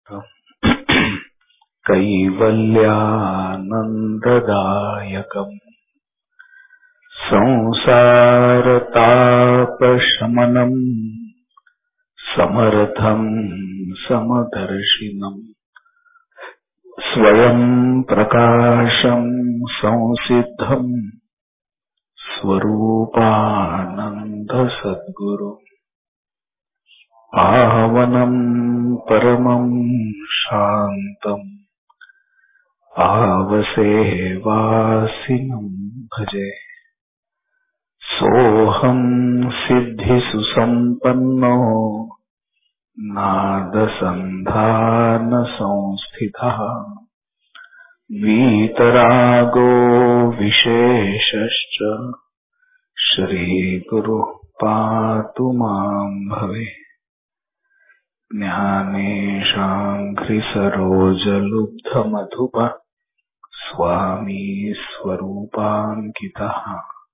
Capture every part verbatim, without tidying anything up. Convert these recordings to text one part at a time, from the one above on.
कैवल्यानन्ददायकम् संसारतापशमनम् समर्थम् समदर्शिनम् स्वयं प्रकाशं संसिद्धम् स्वरूपानन्द सद्गुरु पावनं परमं शान्तम् आवसेवासिनं भजे। सोऽहं सिद्धिसुसम्पन्नो नादसन्धानसंस्थितः वीतरागो विशेषश्च श्रीगुरुः पातु मां भवे। ज्ञानेशाङ्घ्रिसरोजलुब्धमधुप स्वामी स्वरूपाङ्कितः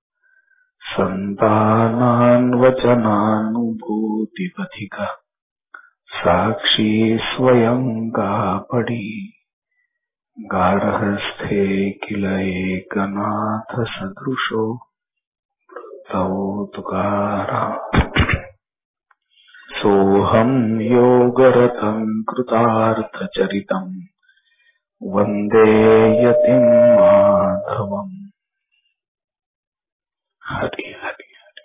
सन्तानान्वचनानुभूतिपथिकः साक्षी स्वयं कापडी गार्हस्थ्ये किल एकनाथ सदृशो वृत्तौ तुकाराम। सोऽहं योगरतं कृतार्थचरितं वन्दे यतिं माधवम्। हरि हरि हरि।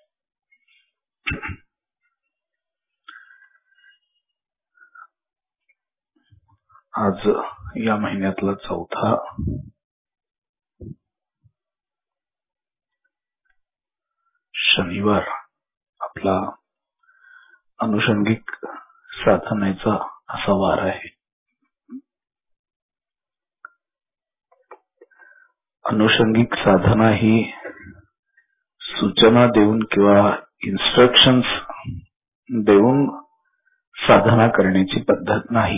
आज या महिन्यातला चौथा शनिवार आपला अनुषंगिक साधनेचा असा वार आहे। अनुषंगिक साधना ही सूचना देऊन किंवा इन्स्ट्रक्शन्स देऊन साधना करण्याची पद्धत नाही।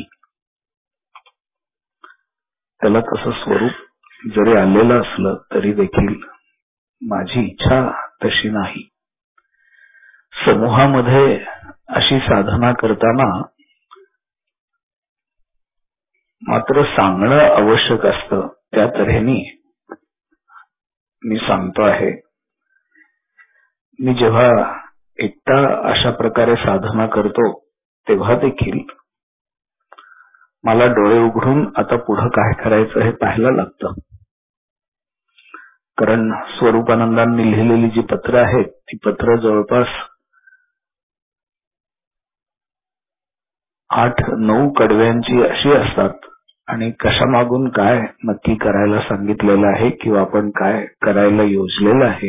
त्याला तसं स्वरूप जरी आलेलं असलं तरी देखील माझी इच्छा तशी नाही। समूहामध्ये अशी साधना करताना मात्र सांगणं आवश्यक असतं। त्या तऱ्हेने मी सांगतो आहे। मी जेव्हा एकटा अशा प्रकारे साधना करतो तेव्हा देखील मला डोळे उघडून आता पुढे काय करायचं हे पाहायला लागतं। कारण स्वरूपानंदांनी लिहिलेली जी पत्र आहेत ती पत्र जवळपास आठ नऊ कडव्यांची अशी असतात आणि कशामागून काय नक्की करायला सांगितलेलं आहे किंवा आपण काय करायला योजलेलं आहे,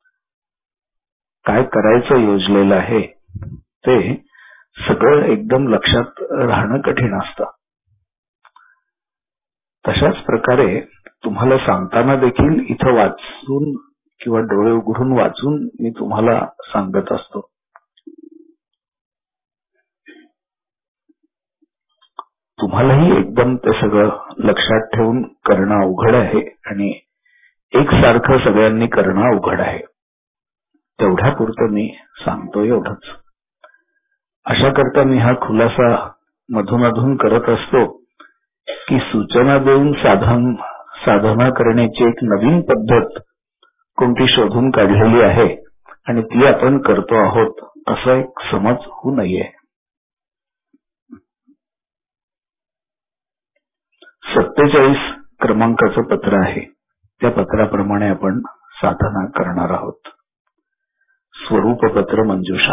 काय करायचं योजलेलं आहे ते सगळं एकदम लक्षात राहणं कठीण असतं। तशाच प्रकारे तुम्हाला सांगताना देखील इथं वाचून किंवा डोळे उघडून वाचून मी तुम्हाला सांगत असतो। तुम्हालाही एकदम ते सगळं लक्षात ठेवून करणं अवघड आहे आणि एकसारखं सगळ्यांनी करणं अवघड आहे। तेवढ्या पुरतं मी सांगतो एवढंच। अशा करता मी हा खुलासा मधून अधून करत असतो की सूचना देऊन साधन साधना करण्याची एक नवीन पद्धत कोणती शोधून काढलेली आहे आणि ती आपण करतो आहोत असा एक समज होऊ नये। सत्तेचाळीस क्रमांकाचं पत्र आहे। त्या पत्राप्रमाणे आपण साधना करणार आहोत। स्वरूपपत्र मंजुषा।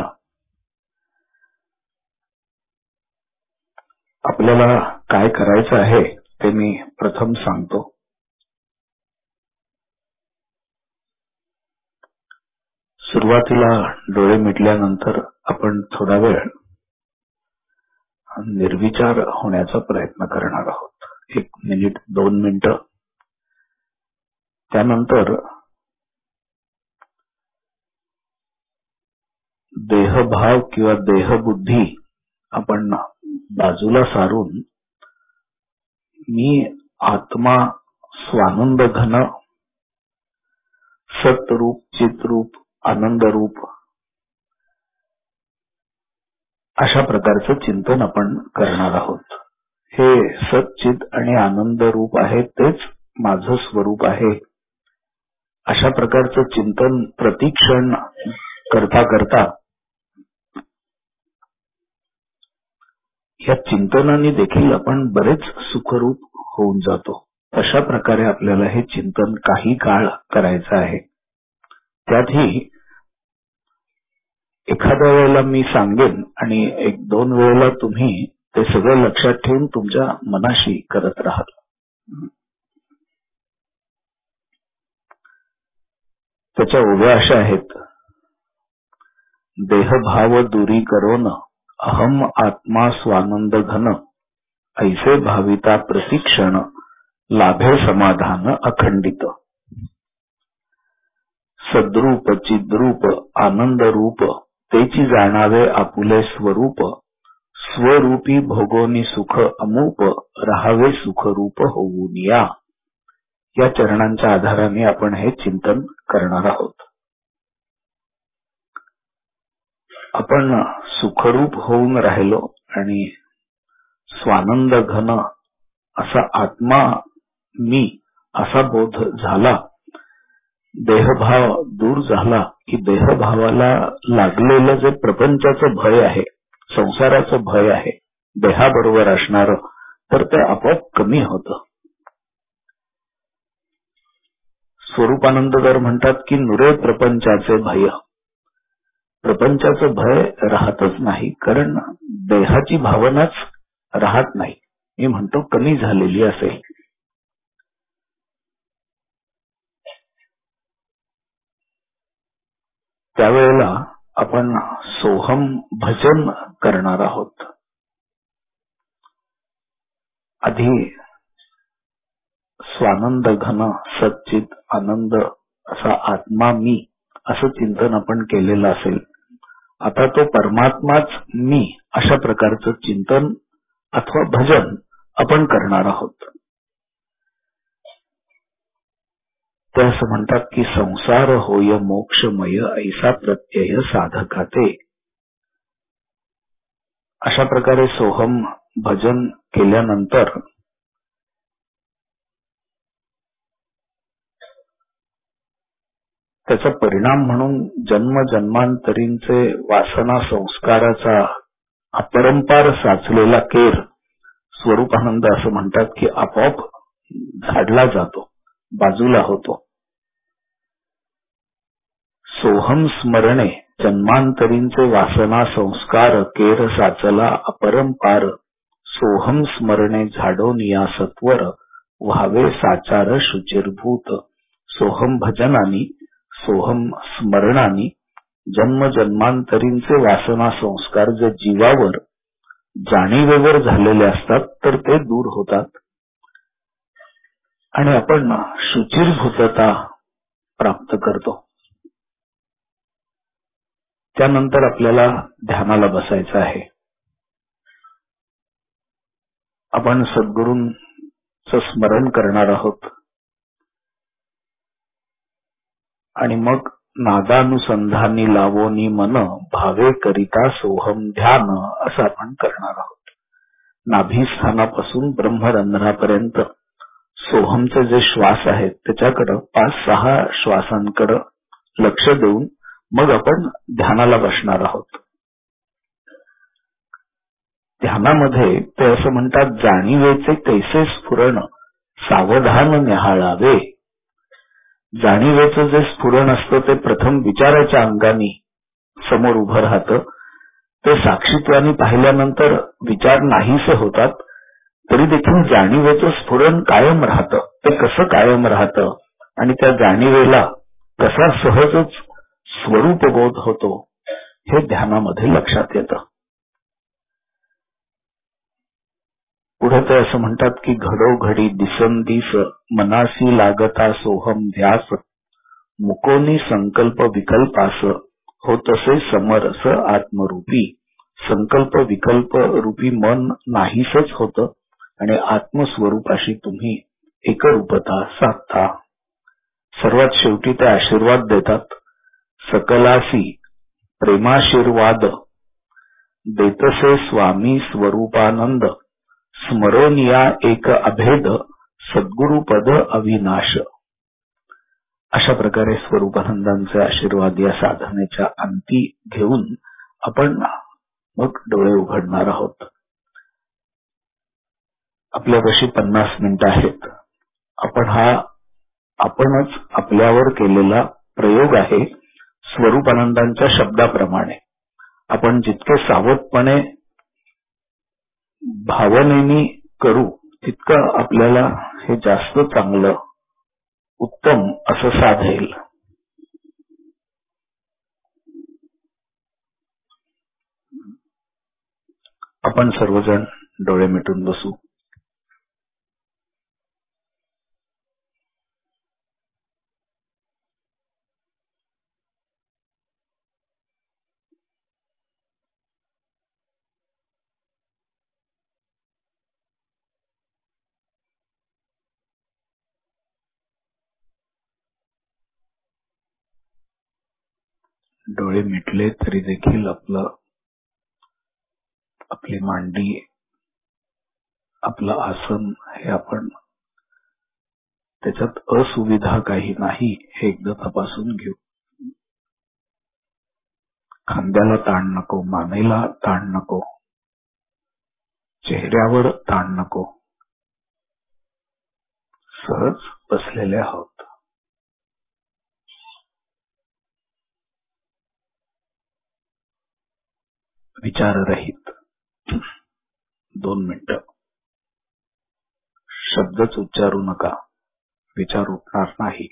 आपल्याला काय करायचं आहे ते मी प्रथम सांगतो। सुरुवातीला डोळे मिटल्यानंतर आपण थोडा वेळ निर्विचार होण्याचा प्रयत्न करणार आहोत। एक मिनिट दोन मिनिटं। त्यानंतर देहभाव किंवा देहबुद्धी आपण बाजूला सारून मी आत्मा स्वानंद घन सतरूप चितरूप आनंदरूप अशा प्रकारचं चिंतन आपण करणार आहोत। सच्चित आणि आनंद रूप आहे तेच माझं स्वरूप आहे, अशा प्रकारचं चिंतन प्रतिक्षण करता करता या चिंतनाने देखील आपण बरेच सुखरूप होऊन जातो. अशा प्रकारे आपल्याला हे चिंतन काही काळ करायचं आहे. त्यातही एखाद्या वेळेला मी सांगेन आणि एक दोन वेळेला तुम्ही ते सगळं लक्षात ठेवून तुमच्या मनाशी करत राहाल. त्याच्या ओव्या अशा आहेत. देहभाव दुरी करोन अहम आत्मा स्वानंद घन, ऐसे भाविता प्रतिक्षण लाभे समाधान अखंडित. सद्रूप चिद्रूप आनंद रूप तेची जाणावे आपुले स्वरूप, स्वरूपी भोगोनी सुख अमूप राहावे सुखरूप होऊन या. या चरणांच्या आधाराने आपण हे चिंतन करणार आहोत. आपण सुखरूप होऊन राहिलो आणि स्वानंद घन असा आत्मा मी असा बोध झाला, देहभाव दूर झाला की देहभावाला लागलेलं जे प्रपंचाचं भय आहे, संसाराचं भय आहे देहाबरोबर असणार, तर ते आपोआप कमी होतं. स्वरूपानंदकर म्हणतात की नुरे प्रपंचाचे भय. प्रपंचाचं भय राहतच नाही, कारण देहाची भावनाच राहत नाही. मी म्हणतो कमी झालेली असेल. त्यावेळेला आपण सोहम भजन करणार आहोत. आधी स्वानंद घन सच्चित आनंद असा आत्मा मी असं चिंतन आपण केलेलं असेल. आता तो परमात्माच मी अशा प्रकारचं चिंतन अथवा भजन आपण करणार आहोत. ते असं म्हणतात की संसार होय मोक्षमय ऐसा प्रत्यय साधकाते. अशा प्रकारे सोहम भजन केल्यानंतर त्याचा परिणाम म्हणून जन्म जन्मांतरींचे वासना संस्काराचा अपरंपार साचलेला केर स्वरूपानंद असं म्हणतात की आपोआप झाडला जातो, बाजूला होतो. सोहम स्मरणे जन्मांतरींचे वासना संस्कार केर साचला अपरंपार, सोहम स्मरणे झाडोन या सत्वर व्हावे साचार शुचिरभूत. सोहम भजनानी सोहम स्मरणानी जन्म जन्मांतरींचे वासना संस्कार जे जीवावर जाणीवेवर झालेले असतात तर ते दूर होतात आणि आपण शुचिरभूतता प्राप्त करतो. त्यानंतर आपल्याला ध्यानाला बसायचं आहे. आपण सद्गुरूंचं स्मरण करणार आहोत आणि मग नादानुसंधानी लावोनी मन भावे करिता सोहम ध्यान असं आपण करणार आहोत. नाभिस्थानापासून ब्रह्मरंध्रापर्यंत सोहमचे जे श्वास आहेत त्याच्याकडं पाच सहा श्वासांकडे लक्ष देऊन मग आपण ध्यानाला बसणार आहोत. ध्यानामध्ये ते असं म्हणतात, जाणीवेचे कैसे स्फुरण सावधान निहाळावे. जाणीवेचं जे स्फुरण असतं ते प्रथम विचाराच्या अंगाने समोर उभं राहतं. ते साक्षीत्वाने पाहिल्यानंतर विचार नाहीसे होतात, तरी देखील जाणीवेचं स्फुरण कायम राहतं. ते कसं कायम राहतं आणि त्या जाणीवेला कसा सहजच स्वरूपबोध होतो हे ध्यानामध्ये लक्षात येतं. पुढे ते असं म्हणतात की घडोघडी दिसंदिस मनासी लागता सोहम ध्यास, मुकोनी संकल्प विकल्पास होतसे समरस आत्मरूपी. संकल्प विकल्प रूपी मन नाहीसच होतं आणि आत्मस्वरूपाशी तुम्ही एकरूपता साधता. सर्वात शेवटी ते आशीर्वाद देतात, सकलासी प्रेमाशीर्वाद देतसे स्वामी स्वरूपानंद, स्मरोनिया एक अभेद सद्गुरुपद अविनाश. अशा प्रकारे स्वरूपानंदांचे आशीर्वाद या साधनेच्या अंती घेऊन आपण मग डोळे उघडणार आहोत. आपल्यापाशी पन्नास मिनिटं आहेत. आपण हा आपणच आपल्यावर केलेला प्रयोग आहे. स्वरूपानंदांच्या शब्दाप्रमाणे आपण जितके सावधपणे भावनेनी करू तितकं आपल्याला हे जास्त चांगलं उत्तम असं साधेल. आपण सर्वजण डोळे मिटून बसू. डोळे मिटले तरी देखील आपलं आपली मांडी आपलं आसन हे आपण त्याच्यात असुविधा काही नाही हे एकदा तपासून घेऊ. खांद्याला ताण नको, मानेला ताण नको, चेहऱ्यावर ताण नको. सहज बसलेले आहोत. विचाररहित दोन मिनिटं. शब्दच उच्चारू नका, विचार उठणार नाही.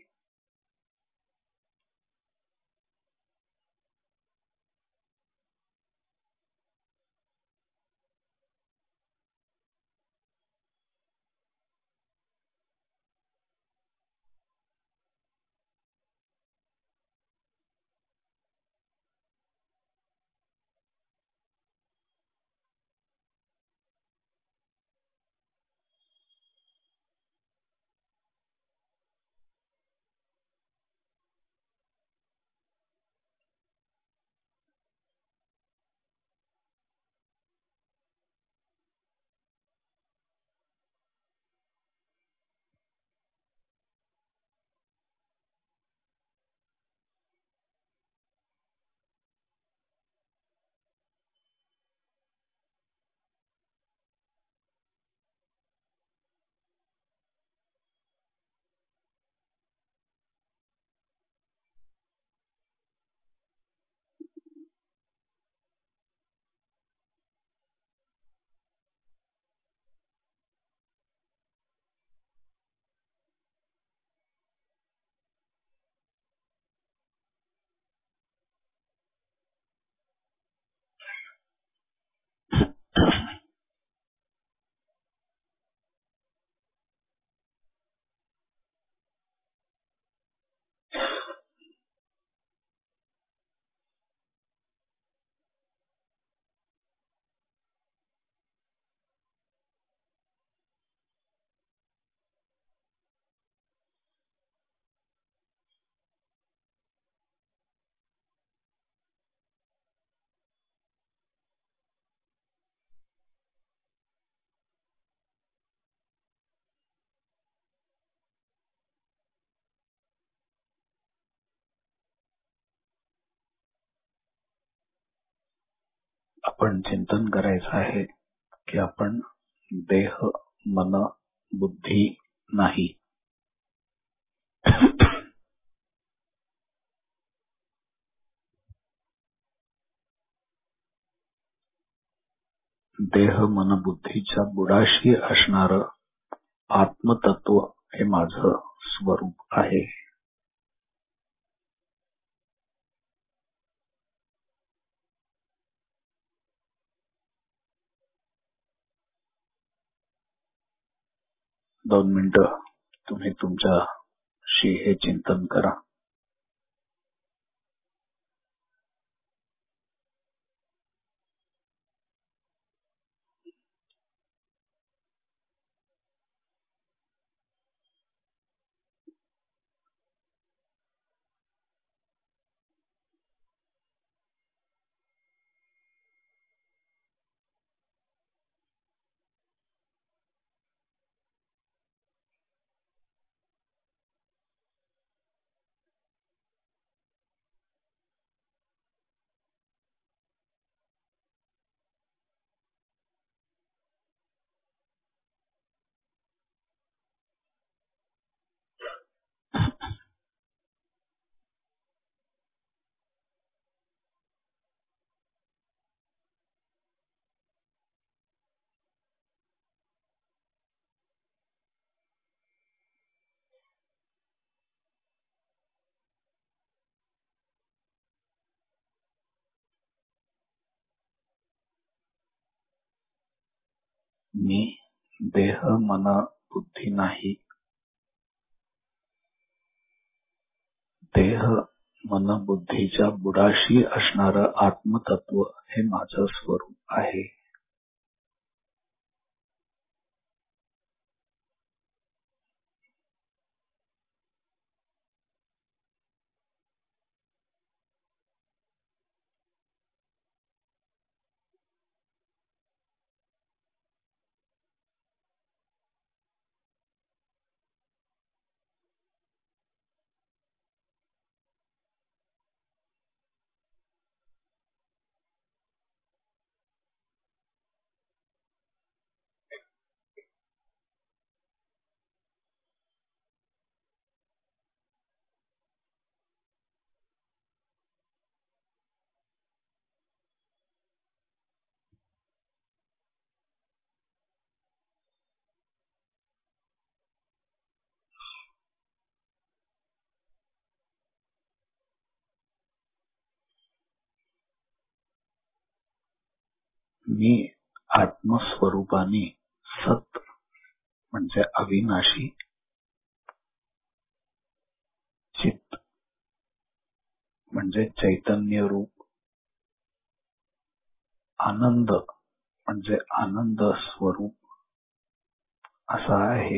आपण चिंतन करायचं आहे की आपण देह, मन, बुद्धी नाही. देह, मन, बुद्धीच्या बुडाशी असणार आत्मतत्व हे माझं स्वरूप आहे. दोन मिनिटं तुम्ही तुमच्याशी हे चिंतन करा. मी देह मन बुद्धी नाही. देह मन बुद्धीच्या बुडाशी असणारं आत्मतत्व हे माझं स्वरूप आहे. मी आत्मस्वरूपाने सत म्हणजे अविनाशी, चित म्हणजे चैतन्य रूप, आनंद म्हणजे आनंद स्वरूप असा आहे.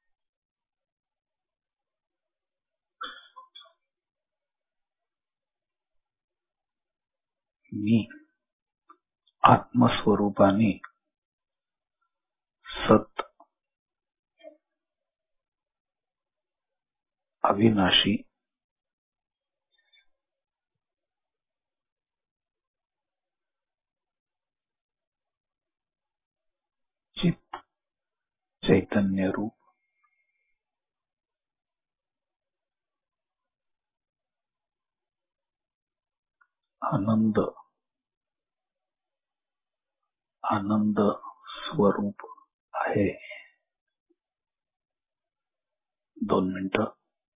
मी आत्मस्वरूपाने सत अविनाशी, चित चैतन्य रूप, आनंद आनंद स्वरूप आहे. दोन मिनिटं.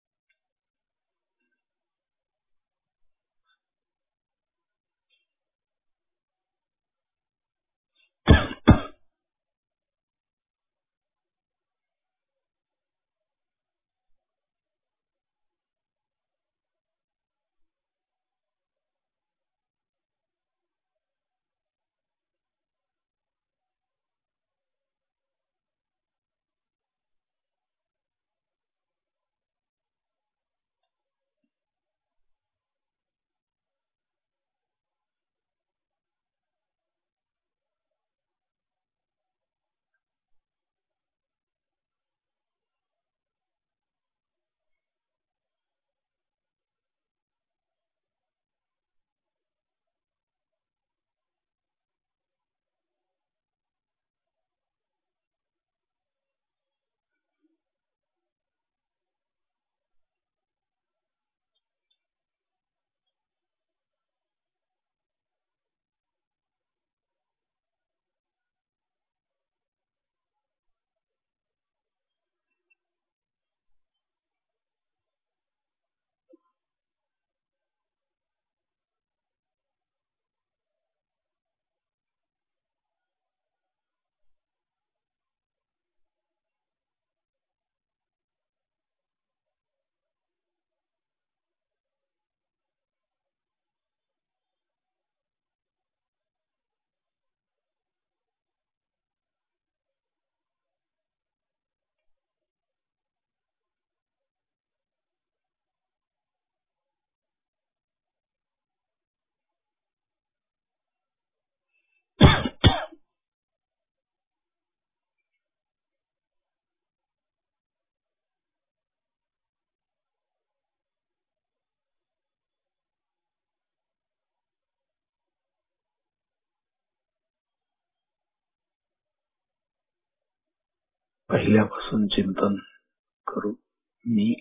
पहिल्यापासून चिंतन करू. मी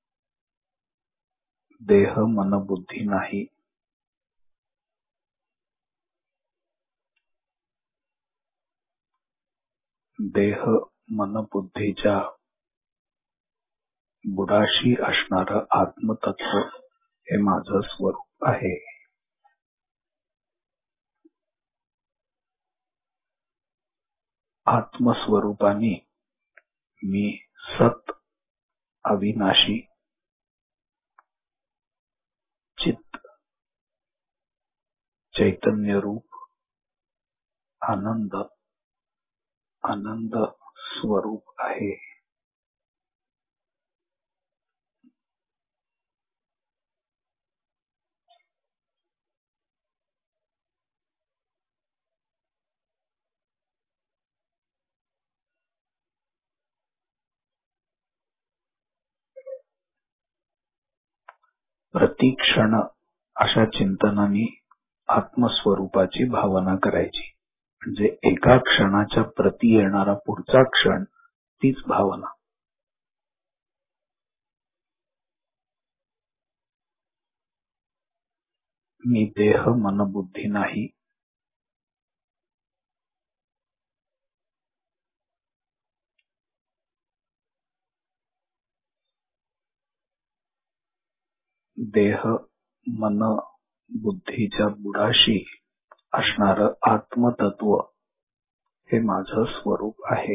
देह मन बुद्धी नाही. देह मन बुद्धीच्या बुडाशी असणारं आत्मतत्व हे माझं स्वरूप आहे. आत्मस्वरूपाने मी सत अविनाशी चित चैतन्य रूप आनंद आनंद स्वरूप आहे. प्रतिक्षण अशा चिंतनाने आत्मस्वरूपाची भावना करायची. म्हणजे एका क्षणाच्या प्रती येणारा पुढचा क्षण तीच भावना. मी देह मन बुद्धी नाही. देह मन बुद्धीच्या बुडाशी असणार आत्मतत्व हे माझं स्वरूप आहे.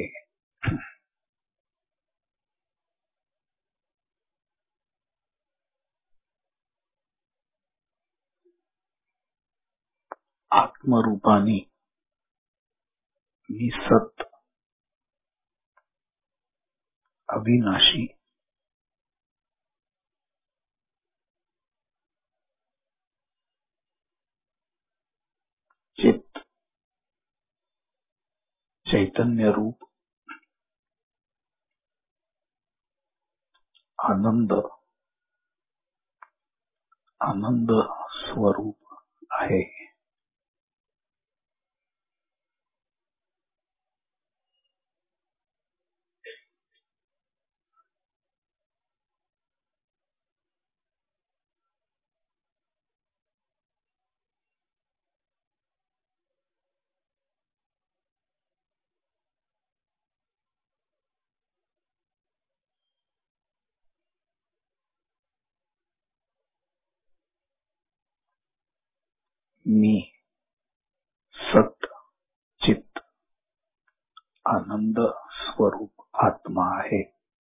आत्मरूपाने मी सत अविनाशी चित चैतन्य रूप आनंद आनंद स्वरूप आहे. मी सत चित आनंद स्वरूप आत्मा आहे.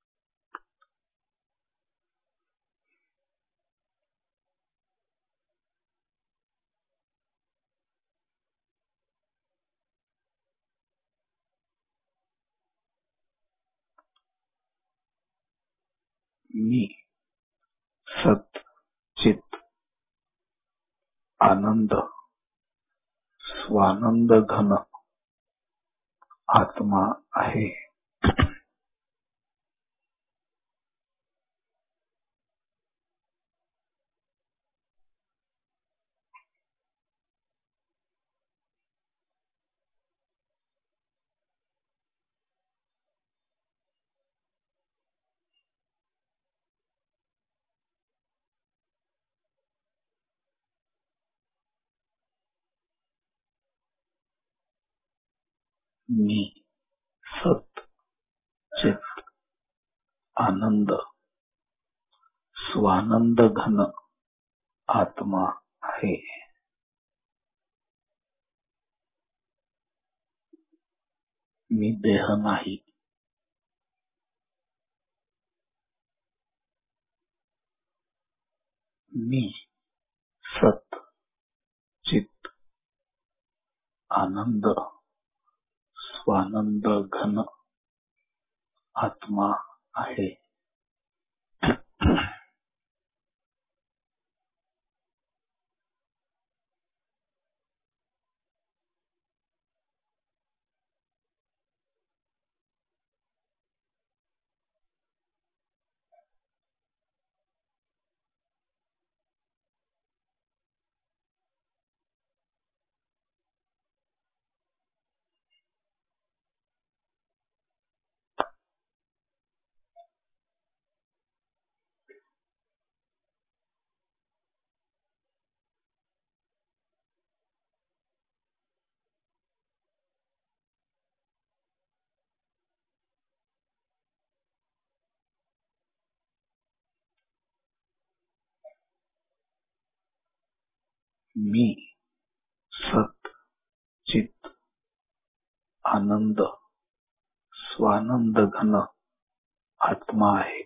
मी सत चित आनंद स्वानंद घन आत्मा आहे. मी सत चित आनंद स्वानंद घन आत्मा आहे. मी देह नाही. मी सत चित आनंद स्वानंद घन आत्मा आहे. मी सत चित आनंद स्वानंद घन आत्मा आहे.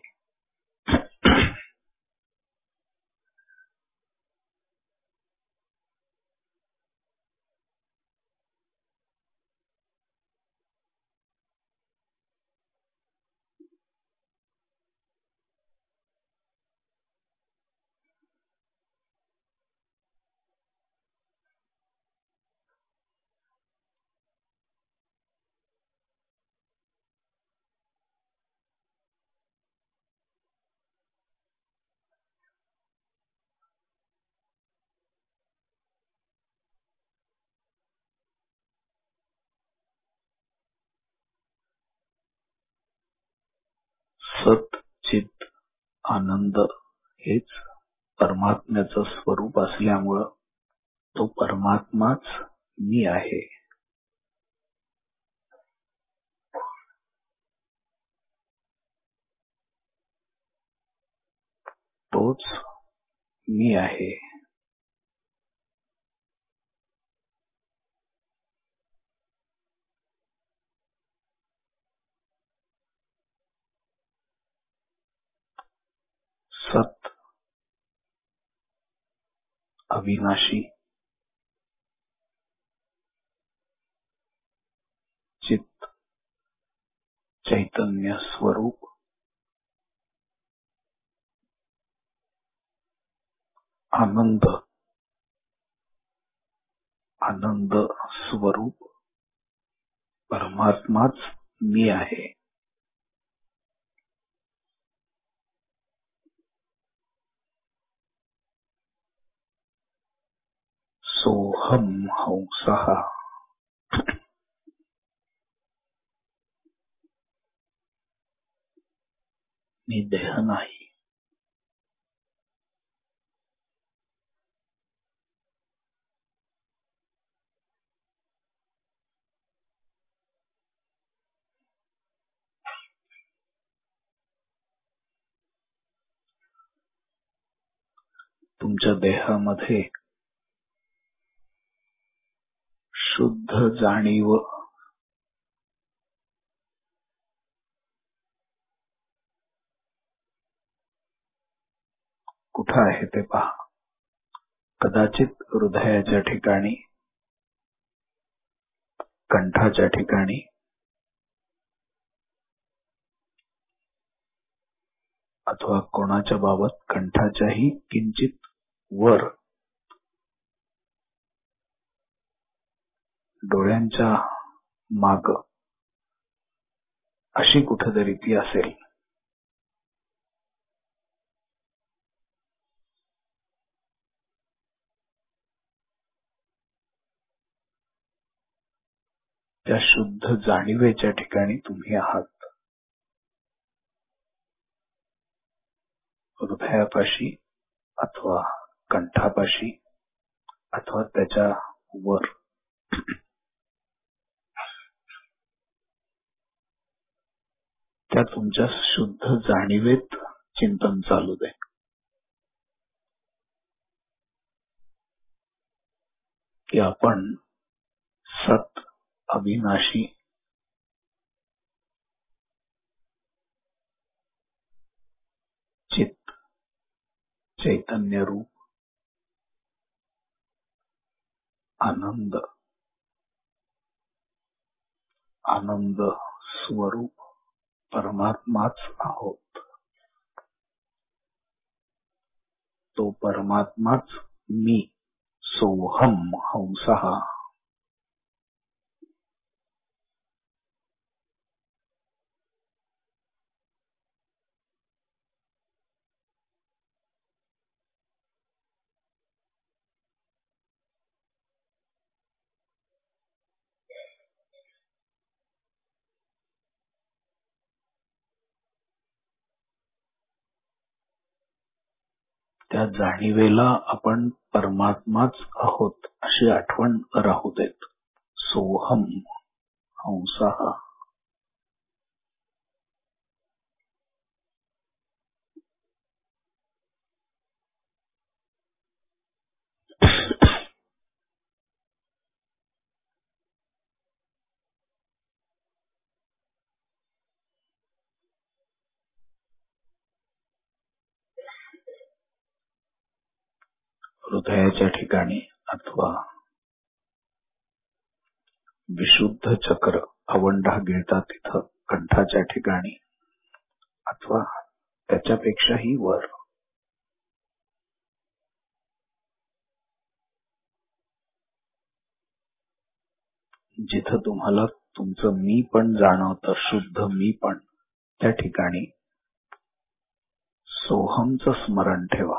सत चित आनंद हेच परमात्म्याचं स्वरूप असल्यामुळं तो परमात्माच मी आहे. तोच मी आहे. सत अविनाशी, चित चैतन्य स्वरूप, आनंद आनंद स्वरूप परमात्माच मी आहे. सोहम हंसः, मी देह नाही. तुमच्या देहामध्ये शुद्ध जाणीव कुठं आहे ते पहा. कदाचित हृदयाच्या ठिकाणी, कंठाच्या ठिकाणी, अथवा कोणाच्या बाबत कंठाच्याही किंचित वर, डोळ्यांच्या माग अशी कुठेतरी ती असेल. त्या शुद्ध जाणीवेच्या ठिकाणी तुम्ही आहात. हृदयापाशी अथवा कंठापाशी अथवा त्याच्या वर. त्या तुमच्या शुद्ध जाणीवेत चिंतन चालू दे. की आपण सत अविनाशी चित चैतन्य रूप आनंद आनंद स्वरूप परमात्माच आहोत. तो परमात्माच मी. सोहम हंसः. त्या जाणीवेला आपण परमात्माच आहोत अशी आठवण राहू देत. सोहम हंसः. हृदयाच्या ठिकाणी अथवा विशुद्ध चक्र आवंढा गिळतात तिथं कंठाच्या ठिकाणी अथवा त्याच्यापेक्षाही वर जिथं तुम्हाला तुमचं मी पण जाणवतं, शुद्ध मी पण, त्या ठिकाणी सोहमचं स्मरण ठेवा.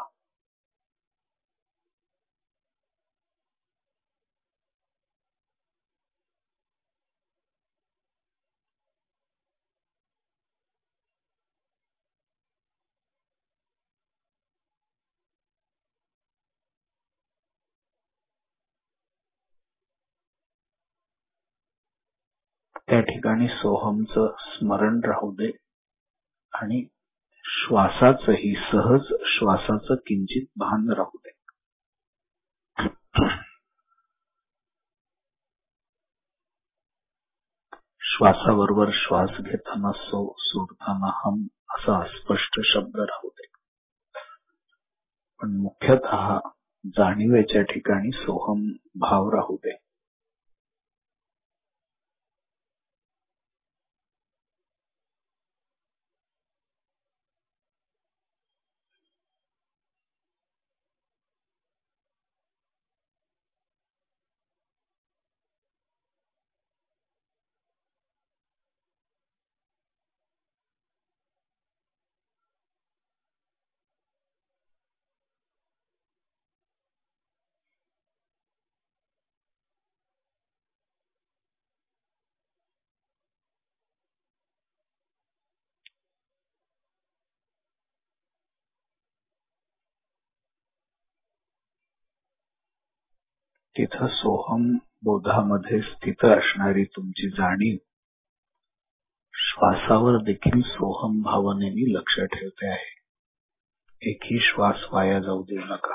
त्या ठिकाणी सोहमचं स्मरण राहू दे आणि श्वासाचंही, सहज श्वासाचं किंचित भान राहू दे. श्वासाबरोबर श्वास घेताना सो, सोडताना हम असा स्पष्ट शब्द राहू दे. पण मुख्यतः जाणीवेच्या ठिकाणी सोहम भाव राहू दे. तिथं सोहम बोधामध्ये स्थित असणारी तुमची जाणीव श्वासावर देखील सोहम भावनेने लक्ष ठेवते आहे. एकही श्वास वाया जाऊ देऊ नका.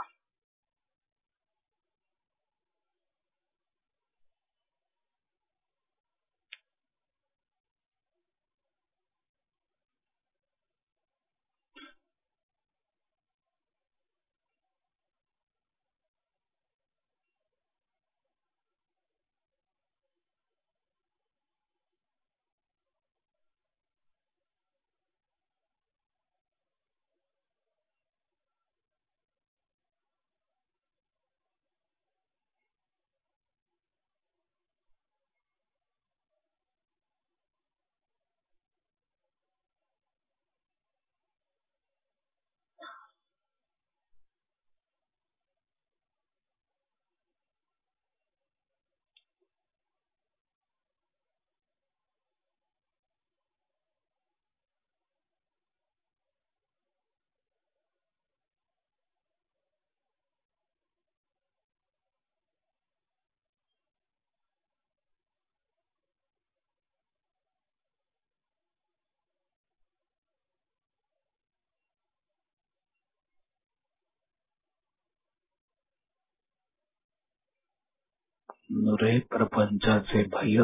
नुरे प्रपंचाचे भय,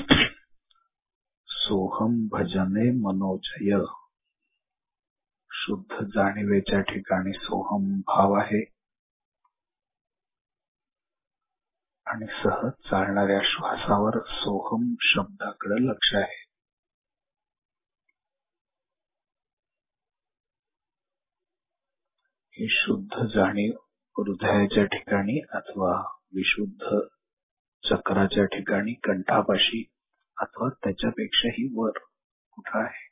सोहम भजने मनोजय. शुद्ध जाणीवेच्या ठिकाणी सोहम भाव आहे आणि सहज चालणाऱ्या श्वासावर सोहम शब्दाकडे लक्ष आहे. ही शुद्ध जाणीव हृदयाच्या ठिकाणी अथवा विशुद्ध चक्राच्या ठिकाणी कंठापाशी अथवा त्याच्यापेक्षाही वर कुठं आहे.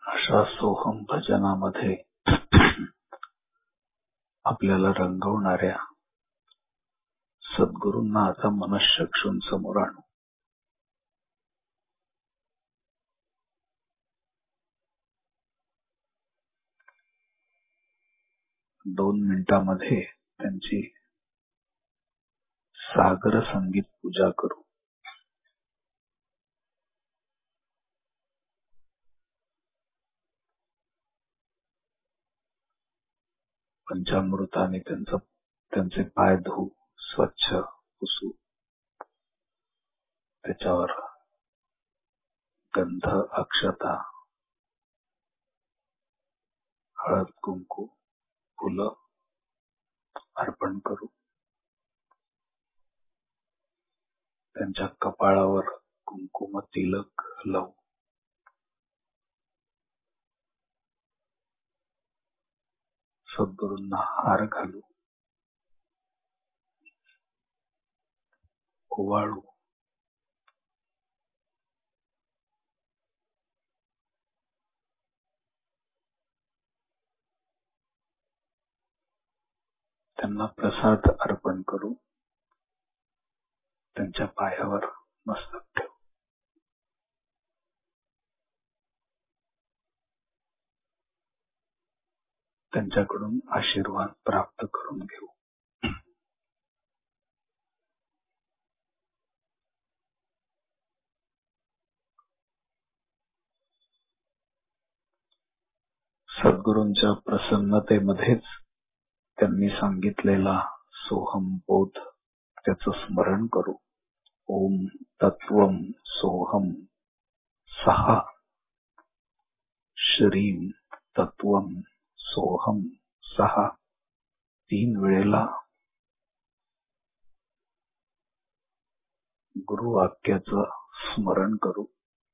अशा सोहम भजनामध्ये आपल्याला रंगवणाऱ्या सद्गुरूंना आता मनःचक्षून समोर आणू. दोन मिनिटांमध्ये त्यांची सागर संगीत पूजा करू. पंचामृताने त्यांचं त्यांचे पाय धुवू, स्वच्छ पुसू. त्याच्यावर गंध, अक्षता, हळद, कुंकू, फुलं अर्पण करू. त्यांच्या कपाळावर कुंकुम तिलक लावू. सद्गुरूंना हार घालू, ओवाळू. त्यांना प्रसाद अर्पण करू. त्यांच्या पायावर मस्तक ठेवू. त्यांच्याकडून आशीर्वाद प्राप्त करून घेऊ. सद्गुरूंच्या प्रसन्नतेमध्येच त्यांनी सांगितलेला सोहम बोध त्याचं स्मरण करू. ओम तत्वम सोहम सहा श्रीम तत्वम सोहम सहा तीन वेळेला गुरुवाक्याचं स्मरण करू.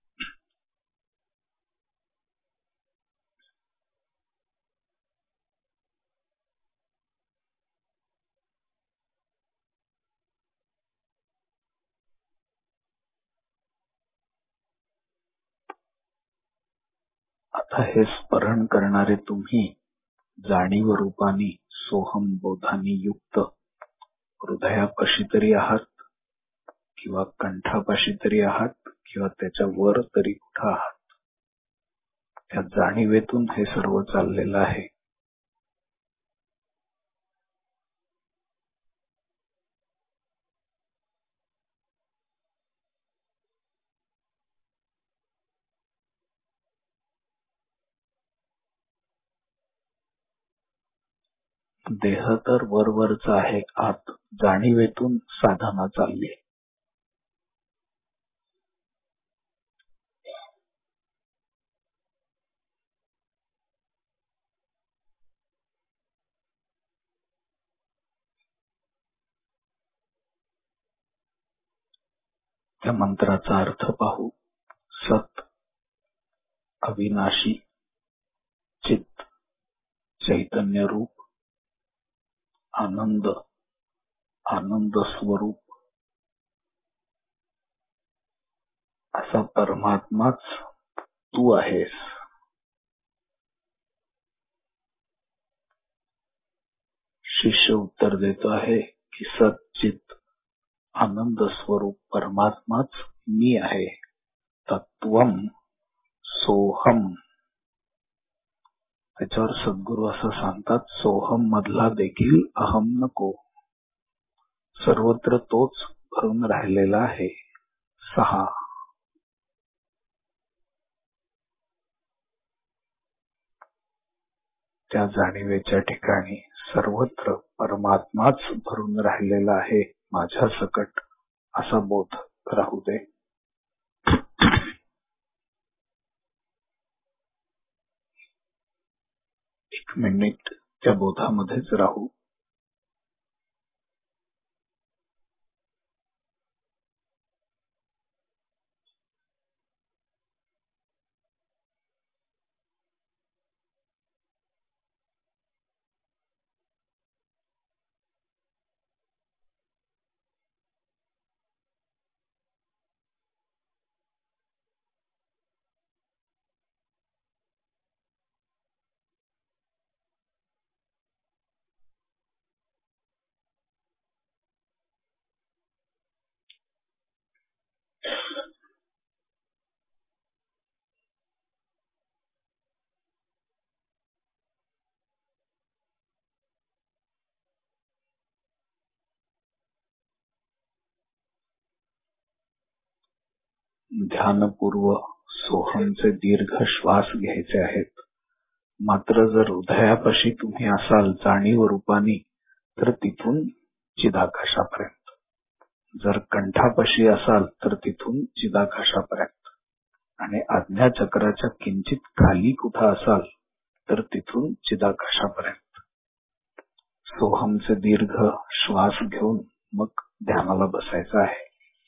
आता हे स्मरण करणारे तुम्ही जाणीव रूपाने सोहम बोधानी युक्त हृदयापाशी तरी आहात किंवा कंठापाशी तरी आहात किंवा त्याच्या वर तरी कुठं आहात. त्या जाणीवेतून हे सर्व चाललेलं आहे. देह तर वरवरचा आहे, आत जाणीवेतून साधना चालली. त्या मंत्राचा अर्थ पाहू. सत अविनाशी चित चैतन्य रूप आनंद आनंद स्वरूप असा परमात्माच तू आहेस. शिष्य उत्तर देतो आहे की सच्चित आनंद स्वरूप परमात्माच मी आहे. तत्वम सोहम. त्याच्यावर सद्गुरू असं सांगतात, सोहम मधला देखील अहम नको. सर्वत्र तोच भरून राहिलेला आहे. सहा त्या जाणीवेच्या ठिकाणी सर्वत्र परमात्माच भरून राहिलेला आहे माझ्या सकट असा बोध राहू दे. एक मिनिट त्या बोधामध्येच राहू. ध्यानपूर्व सोहमचे दीर्घ श्वास घ्यायचे आहेत. मात्र जर हृदयापाशी तुम्ही असाल जाणीव रूपाने तर तिथून चिदाकाशापर्यंत, जर कंठापाशी असाल तर तिथून चिदाकाशापर्यंत, आणि आज्ञाचक्राच्या किंचित खाली कुठं असाल तर तिथून चिदाकाशापर्यंत सोहमचे दीर्घ श्वास घेऊन मग ध्यानाला बसायचं आहे.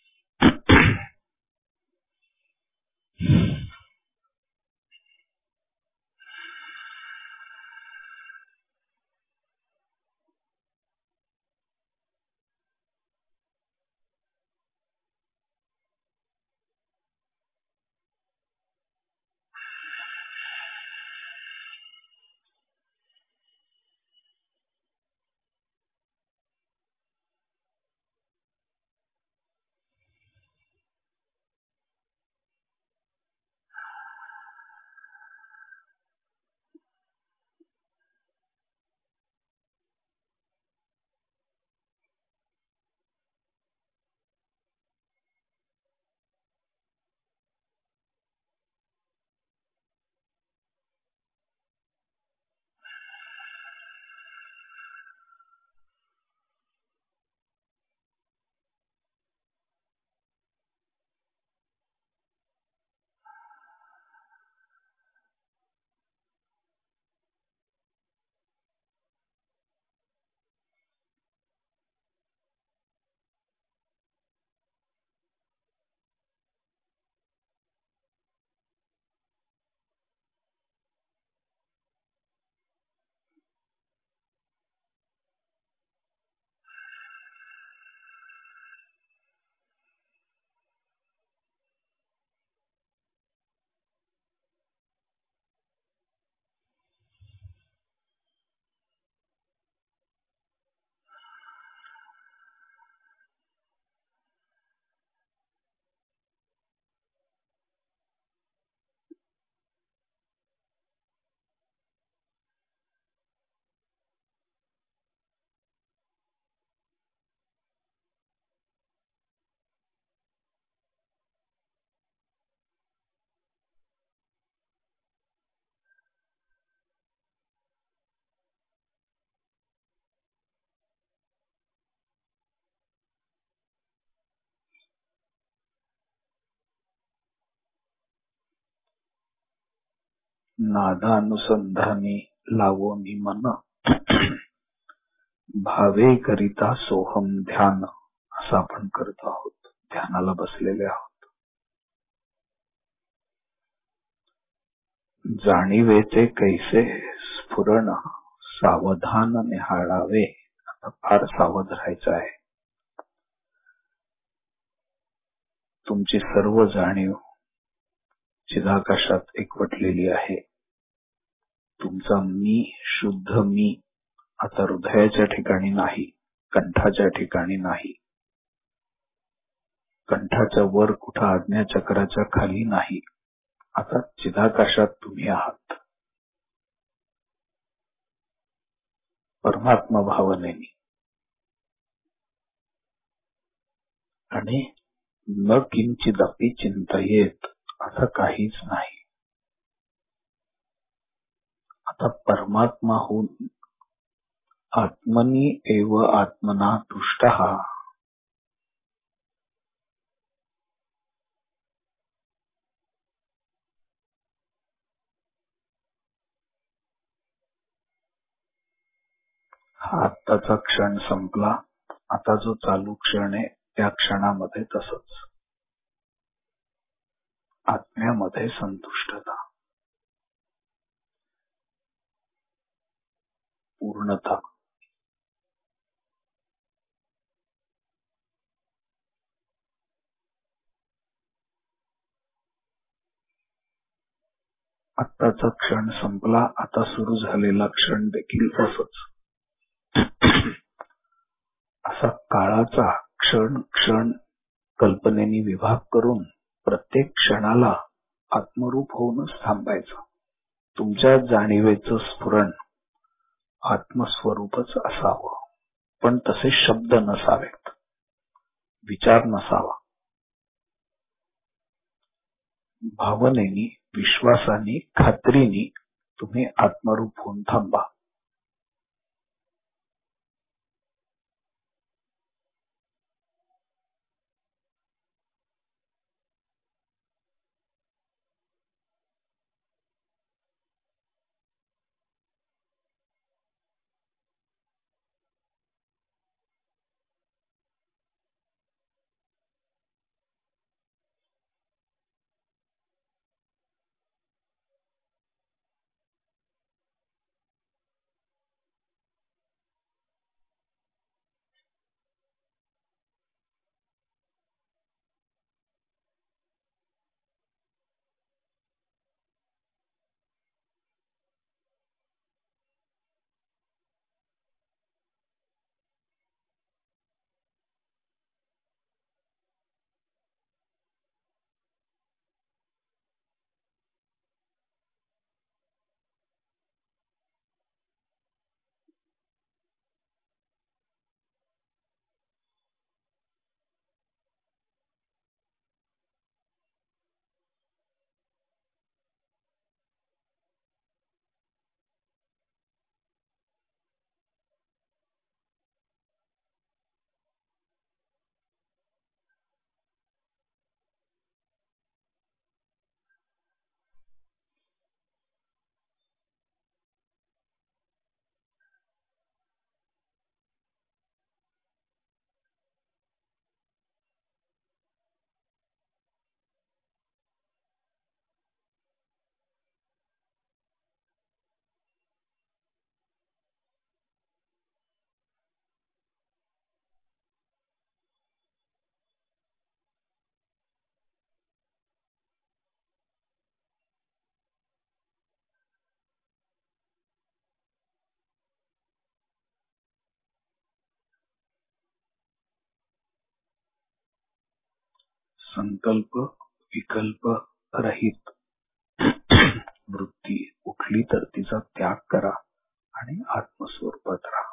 नादानुसंधानी लावोनी मन, भावे करिता सोहम ध्यान, असं आपण करत आहोत, ध्यानाला बसलेले आहोत. जाणीवेचे कैसे स्फुरण, सावधान निहाळावे. आता फार सावध राहायचं आहे. तुमची सर्व जाणीव चिदाकाशात एकवटलेली आहे. तुमचा मी, शुद्ध मी, आता हृदयाच्या ठिकाणी नाही, कंठाच्या ठिकाणी नाही, कंठाच्या वर कुठं आज्ञाचक्राच्या खाली नाही, आता चिदाकाशात तुम्ही आहात. परमात्मा भावनेने, आणि न किंचिदपि चिंतयेत, आता काहीच नाही. आता परमात्मा होऊन आत्मनी एव आत्मना तुष्टः, हा आत्ताचा क्षण संपला. आता जो चालू क्षण आहे त्या क्षणामध्ये तसंच आत्म्यामध्ये संतुष्टता, पूर्णता. आत्ताचा क्षण संपला. आता सुरू झालेला क्षण देखील तसंच. असा काळाचा क्षण क्षण कल्पनेने विभाग करून प्रत्येक क्षणाला आत्मरूप होऊनच थांबायचं. तुमच्या जाणीवेचं स्फुरण आत्मस्वरूपच असावं, पण तसे शब्द नसावेत, विचार नसावा. भावनेनी, विश्वासाने, खात्रीने तुम्ही आत्मरूप होऊन थांबा. संकल्प विकल्प रहित वृत्ती उठली तर तिचा त्याग करा आणि आत्मस्वरूपात राहा.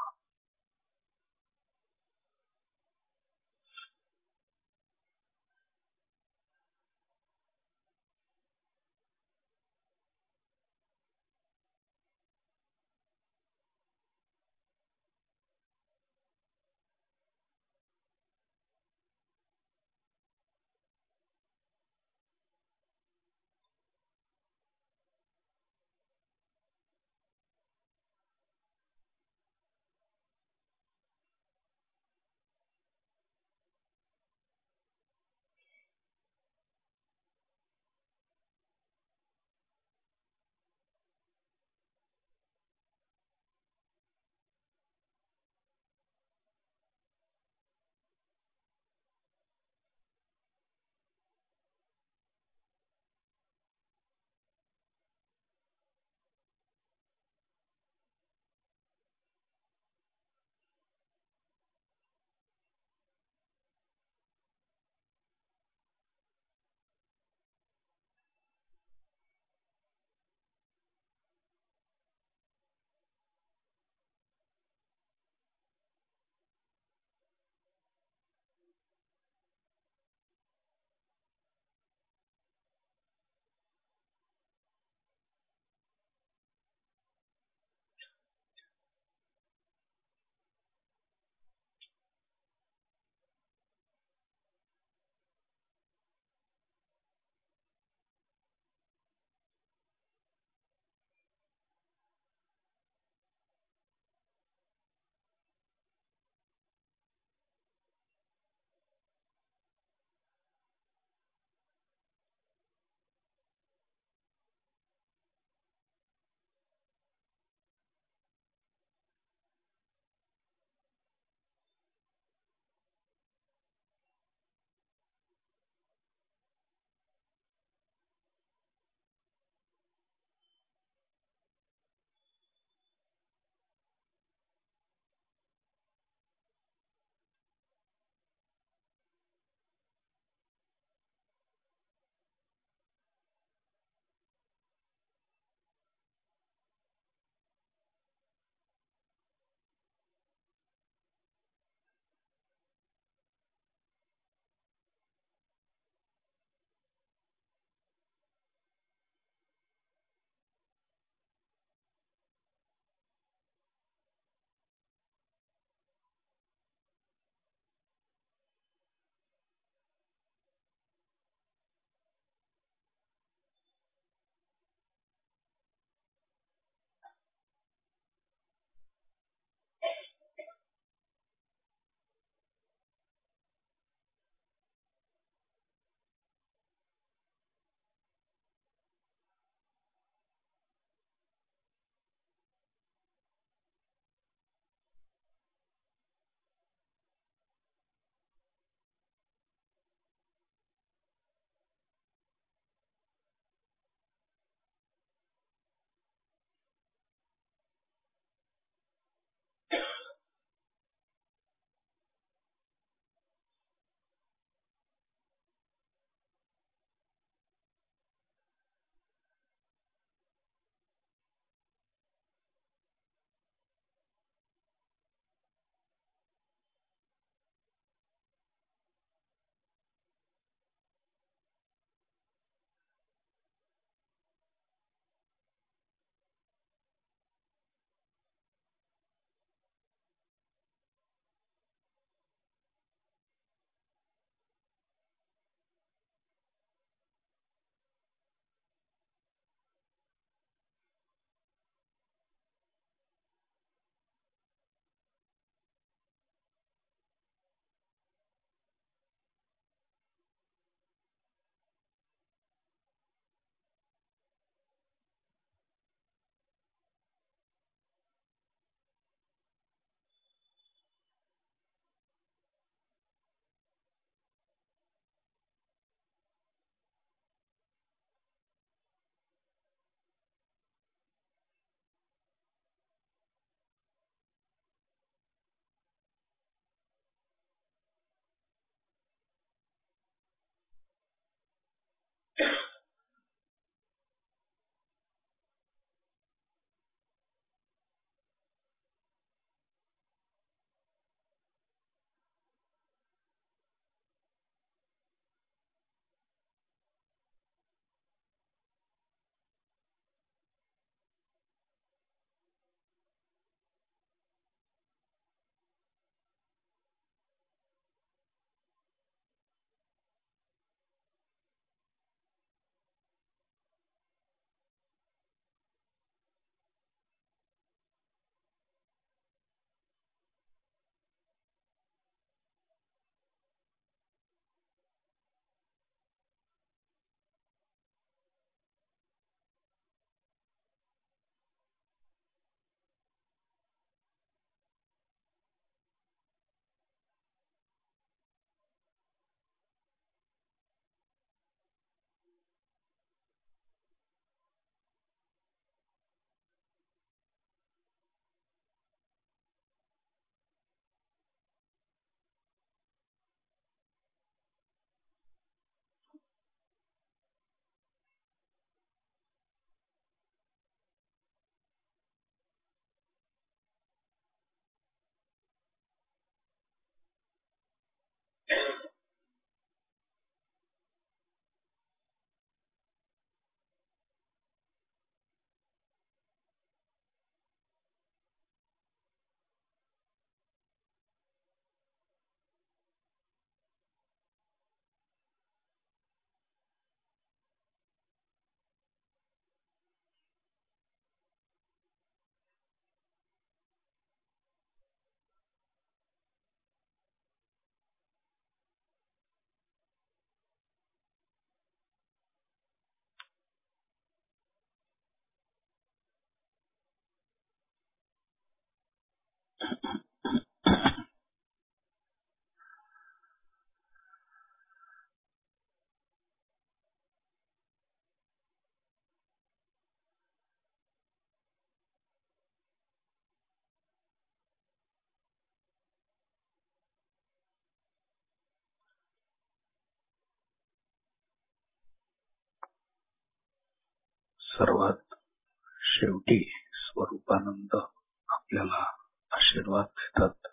सर्वात शेवटी स्वरूपानंद आपल्याला आशीर्वाद देतात.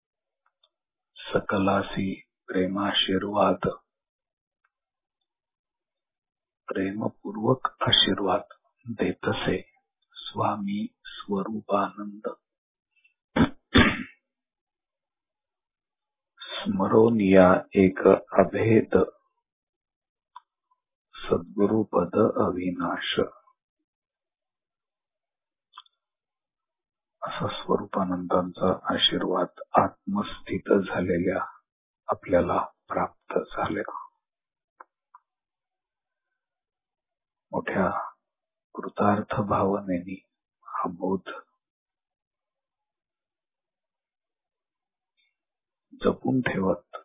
सकलासी प्रेमाशीर्वाद, प्रेमपूर्वक आशीर्वाद देतसे स्वामी स्वरूपानंद. स्मरोनिया एक अभेद सद्गुरुपद अविनाश. असा स्वरूपानंदांचा आशीर्वाद आत्मस्थित झालेल्या आपल्याला प्राप्त झाला. मोठ्या कृतार्थ भावनेने हा बोध जपून ठेवत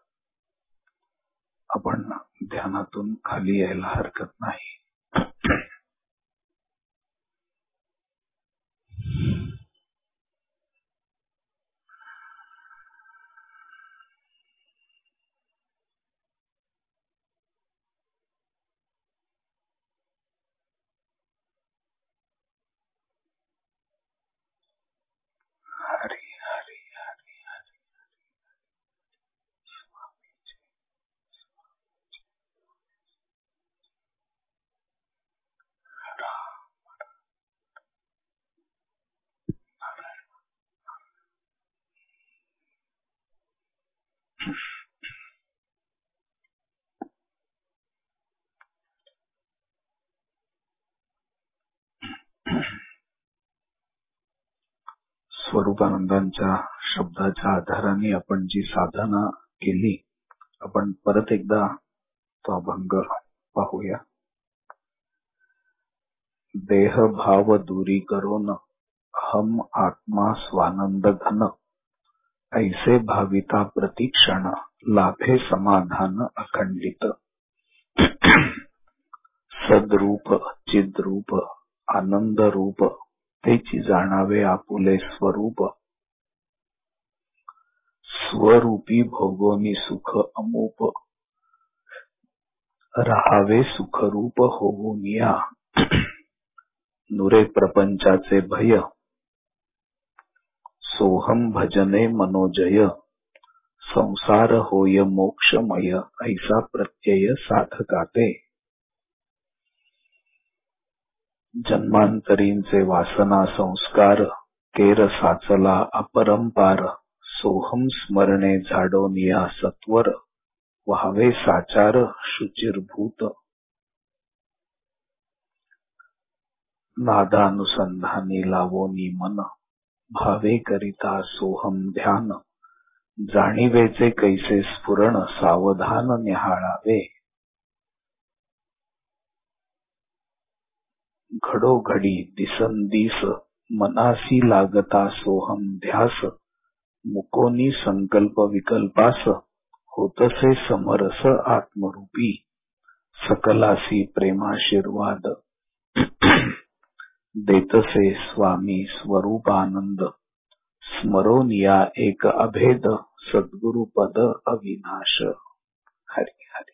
आपण ध्यानातून खाली यायला हरकत नाही. हरी हरी हरी हरी स्वरूपानंदांच्या शब्दाच्या आधाराने आपण जी साधना केली, आपण परत एकदा तो अभंग पाहूया. देह भाव दूरी करून हम आत्मा स्वानंद घन, ऐसे भाविता प्रतिक्षण लाभे समाधान अखंडित. सद्रूप चिद्रूप आनंद रूप तेची जाणावे आपुले स्वरूप. स्वरूपी भोगोनी सुख अमूप, राहावे सुखरूप होऊन या. नुरे प्रपंचाचे भय, सोहम भजने मनोजय. संसार होय मोक्षमय, ऐसा प्रत्यय साधकाते. जन्मांतरींचे वासना संस्कार, केर साचला अपरंपार. सोहम स्मरणे झाडोनिया सत्वर, व्हावे साचार शुचिरभूत. नादानुसंधानी लावोनी मन, भावे करिता सोहम ध्यान. जाणीवेचे कैसे स्फुरण, सावधान निहाळावे. घडोघडी दिसंदिस, मनासी लागता सोहम ध्यास. मुकोनी संकल्प विकल्पास, होतसे समरस आत्मरूपी. सकलासी प्रेमाशीर्वाद, देतसे स्वामी स्वरूपानंद. स्मरोनिया एक अभेद सद्गुरुपद अविनाश. हरी हरी.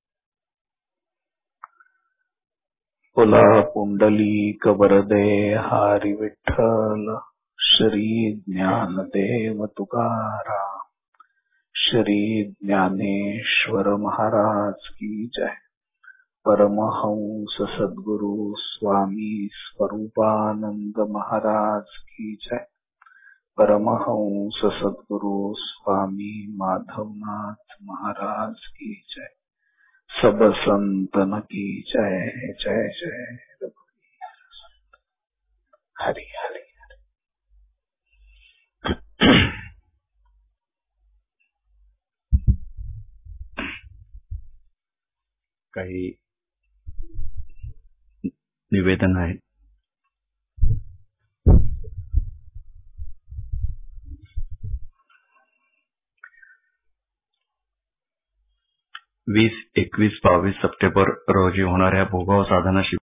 बोला पुंडलीक वरदे हरी विठ्ठल. श्री ज्ञानदेव तुकाराम. श्री ज्ञानेश्वर महाराज की जय. परमहंस सद्गुरु स्वामी स्वरूपानंद महाराज की जय. परमहंस सद्गुरु स्वामी माधवनाथ महाराज की जय. सब संतन की जय जय जय रघुवीर. हरि हरि हरि. काही निवेदन आहे. वीस एकवीस बावीस सप्टेंबर रोजी होणाऱ्या भोगाव साधना शिबिर